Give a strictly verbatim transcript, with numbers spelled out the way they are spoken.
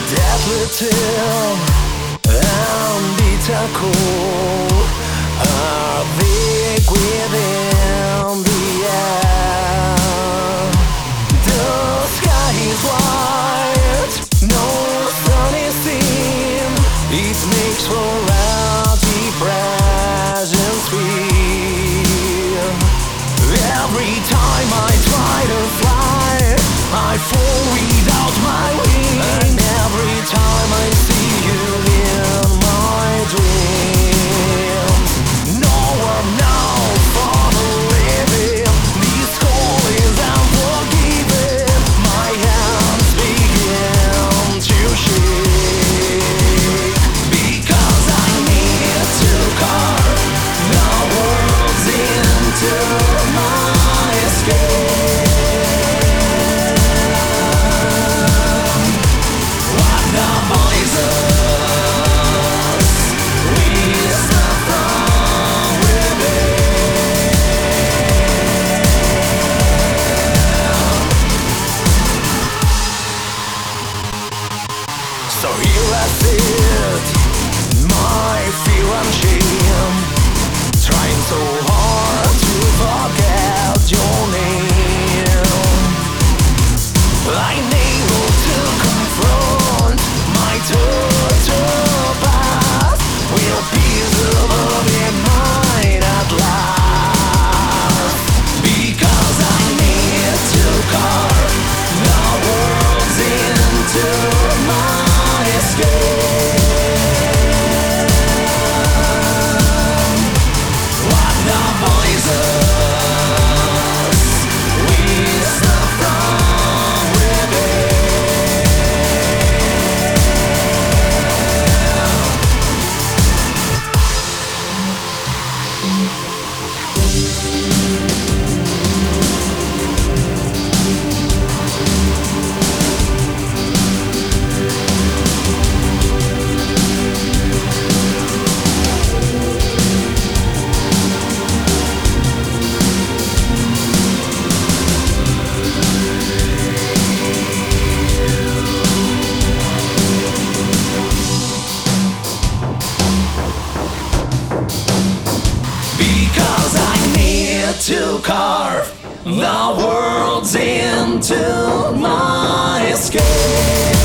deadly till and bitter cold are big within the air. The sky is white, no sun is seen. It makes for a depression feel. Every time I try to fly, I fall without my wings. And every time I see you in my dreams, no one now for the living. This call is unforgiving. My hands begin to shake, because I need to carve the words into my escape. So here I sit, my fear and shame, trying so hard to forget your name. I'm able to confront my total past. Will peace be mine at last? Because I need to carve the words into my to carve the words into my escape.